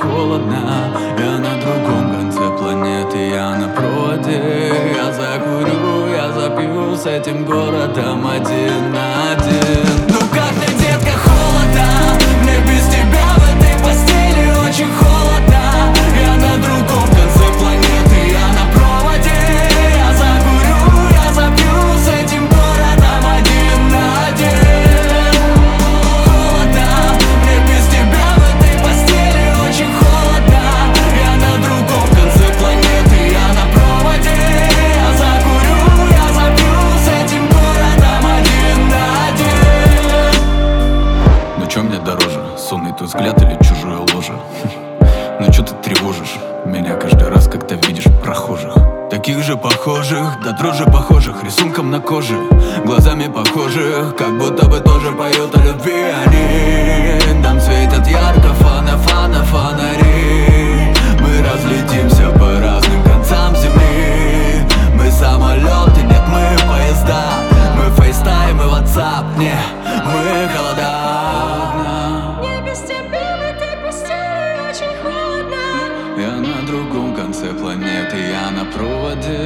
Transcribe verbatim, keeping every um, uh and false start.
холодно. Я на другом конце планеты, я на проводе. Я закурю, я запью с этим городом один на один. Ну как ты, детка, холодно? Мне без тебя в этой постели очень холодно. Я на другом конце планеты, я на проводе. Я закурю, я запью с этим городом один на один. Холодно, мне без тебя в этой постели очень холодно. Я на другом конце планеты, я на проводе. Я закурю, я запью с этим городом один на один. Ну чё мне дороже, сонный твой взгляд или чужое ложе? Ну чё ты тревожишь меня каждый раз, когда видишь прохожих? Таких же похожих, да дрожи похожих, рисунком на коже, глазами похожих, как будто бы тоже поют о любви они. Там светят ярко фана, фана, фонари. Мы разлетимся по разным концам земли. Мы самолеты, нет, мы поезда. Мы фейстайм и ватсап, не, мы холода. Я на другом конце планеты, я на проводе.